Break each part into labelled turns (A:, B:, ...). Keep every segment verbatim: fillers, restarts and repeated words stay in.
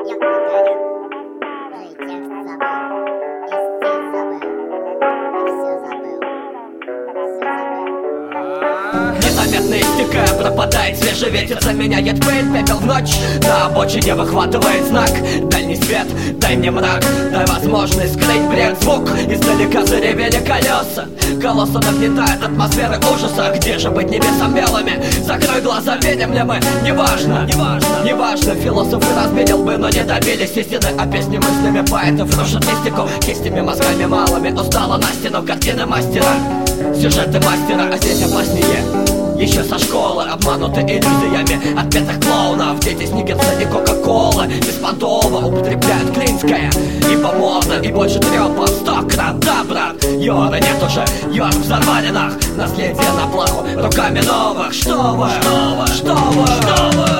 A: Незаметно истекая, пропадает свежий ветер, заменяет пыль, пепел в ночь. На обочине выхватывает знак: дальний свет, дай мне мрак, дай возможность скрыть бред. Звук издалека заревели колеса, колосса нагнетает атмосферы ужаса. Где же быть небесам белыми? Закрой глаза, видим ли мы? Неважно, неважно, неважно. Философы разбедил бы, но не добились истины. А песни мыслями поэтов рушат мистику кистями, мозгами малыми. Устала на стену картины мастера, сюжеты мастера, а здесь опаснее. Еще со школы, обмануты иллюзиями отпетых клоунов. Дети сникерса и кока-колы беспонтово употребляют клинское, ибо модно и больше трёпа сто крат. Да, брат, Йора нет уже, Йор в зарванинах, наследие на плаху руками новых. Что вы, что вы, что вы, что вы?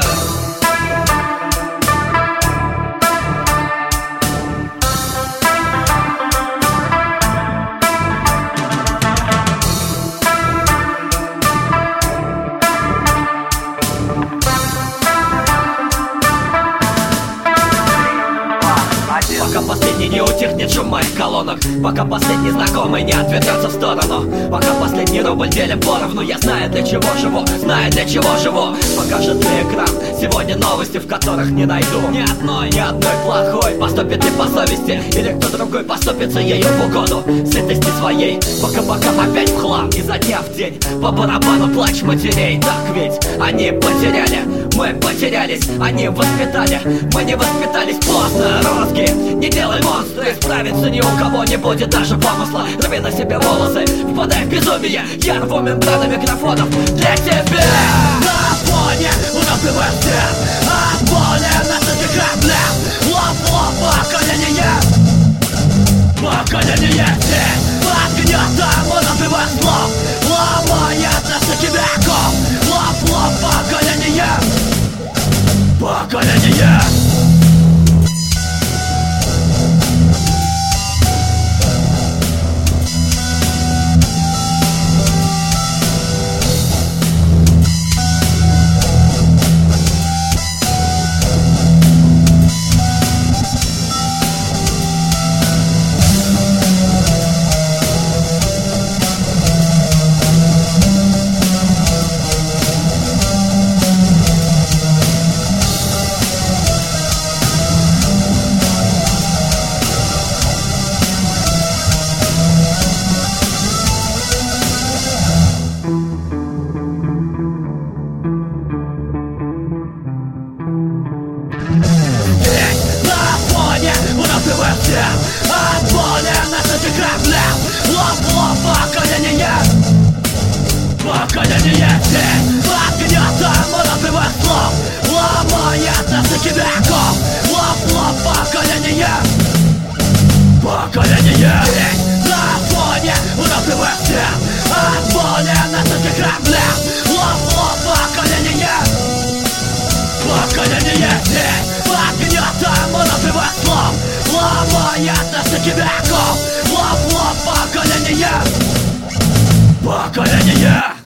A: Пока последний не утихнет шум моих колонок, пока последний знакомый не отвернется в сторону, пока последний рубль делим поровну. Я знаю, для чего живу, знаю, для чего живу. Покажет мне экран сегодня новости, в которых не найду ни одной, ни одной плохой. Поступит ли по совести, или кто другой поступится ею в угоду сытости своей. Пока-пока опять в хлам, изо дня в день по барабану плач матерей. Так ведь они потеряли, мы потерялись, они воспитали, мы не воспитались. Поздно, розги, не делай монстры, справиться ни у кого не будет даже помысла. Рви на себе волосы, впадай в безумие, я рву мембраны микрофонов для тебя. На фоне уносимых стен, от боли на сотни кораблях, лоб-лоб, поколение, поколение здесь, под гнетом уносимых слов, ломает на сотни веков, лоб-лоб, поколение, поколение. От боли на сотни кораблях, лоб-лоб, поколение, поколение здесь, под гнетом уносимых слов, ломает на сотни веков, лоб-лоб, поколение, поколение здесь, на фоне уносимых стен, от боли на сотни кораблях, лоб-лоб, поколение, поколение здесь, под гнетом уносимых слов, ломает на сотни веков, лоб-лоб, поколение, поколение.